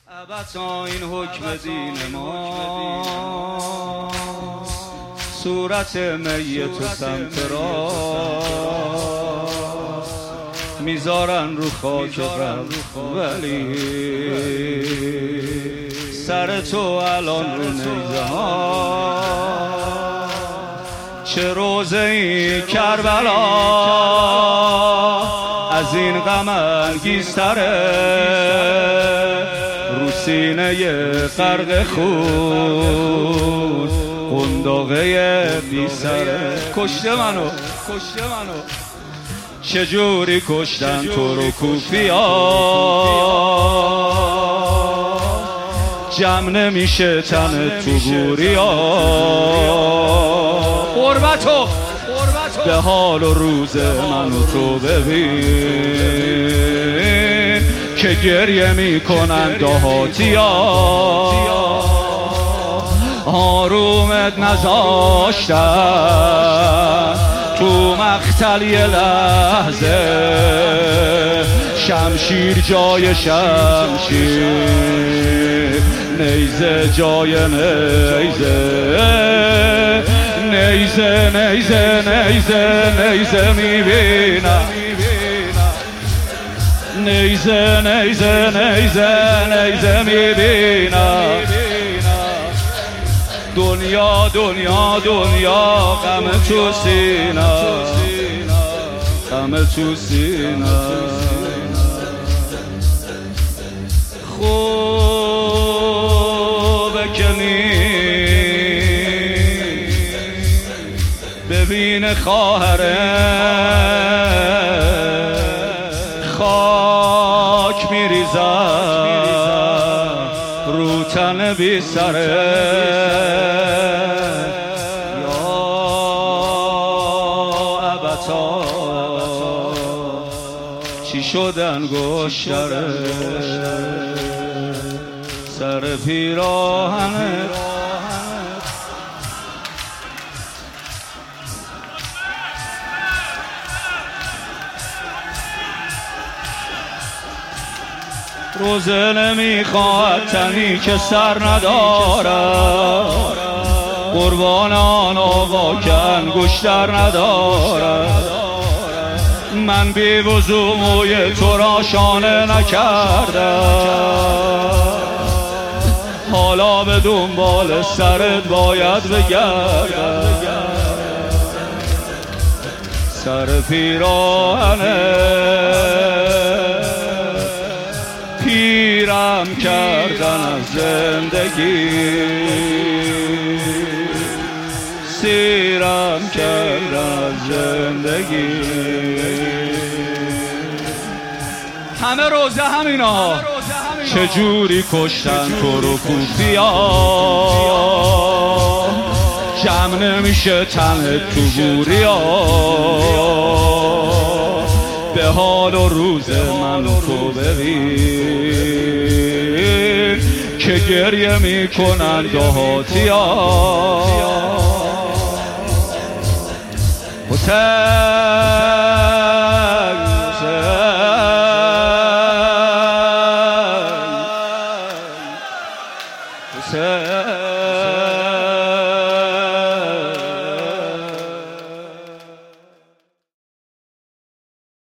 ابدا این حکم دین ما صورت میت و سمت را میذارن رو خاک قبر، ولی سر تو الان رو نیزه ها. چه روزه ای کربلا از این غم انگیزتره، رو سینه غرق خون قنداقه بی سره. کشته منو چجوری کشتن تو رو کوفیا، جمع نمیشه تن تو گوریا. قربتو به حال و روز منو تو ببین که گریه میکنن دهاتیا. آرومت نذاشتن تو مقتل یه لحظه، شمشیر جای شمشیر، نیزه جای نیزه، نیزه میبینم، نیزه میبینم. دنیا غم تو سینه، غم تو سینه. خوبه که ببین خواهره خاک میریزم رو تن بی سره. یا ابتا چی شدن گشتره سر پیراهنه. روزه نمیخواد تنی که سر ندارد، قربانان آقا که انگشتر ندارد. من بی وضو موی تو را شانه نکردم، حالا به دنبال سرت باید بگردم. سر پیراهنه پیرم کردن از زندگی، سیرم کردن از زندگی. همه روزه همینا چجوری کشتن تو رو کوفیا، جمع نمیشه تن تو گوریا. به حال و روز من تو ببین که گریه میکنن دهاتیا. حسین